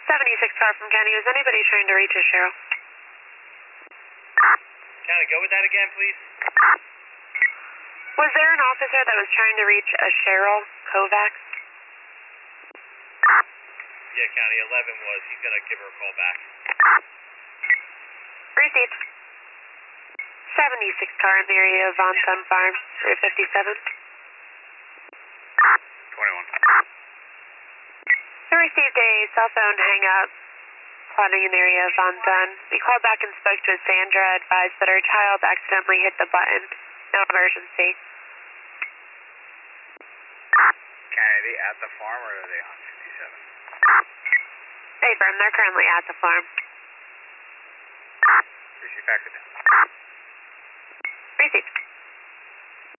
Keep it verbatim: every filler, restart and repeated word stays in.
seventy-six car from County. Was anybody trying to reach a Cheryl? County, go with that again, please. Was there an officer that was trying to reach a Cheryl Kovacs? Yeah, County, eleven was. He's going to give her a call back. Received. seventy-six car in the area of Von Sun Farm, Route fifty-seven. twenty-one. We received a cell phone hang-up plotting in the area of Von Sun. We called back and spoke to Sandra, advised that her child accidentally hit the button. No emergency. Kennedy, at the farm or are they on fifty-seven? Hey, firm, they're currently at the farm. Appreciate back to them.